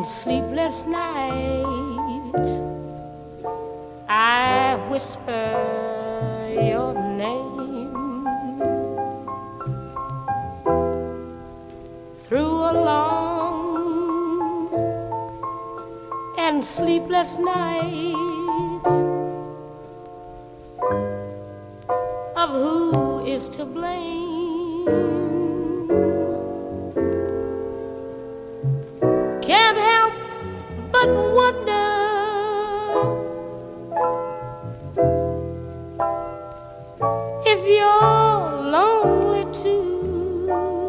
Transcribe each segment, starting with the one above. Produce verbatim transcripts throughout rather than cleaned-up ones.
and sleepless nights, I whisper your name through a long and sleepless nights of who is to blame. Can't help but wonder if you're lonely too,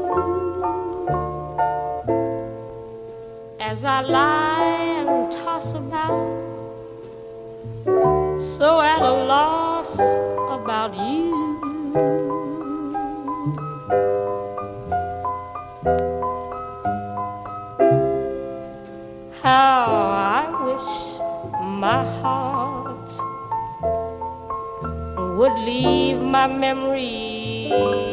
as I lie and toss about, so at a loss about you. How I wish my heart would leave my memory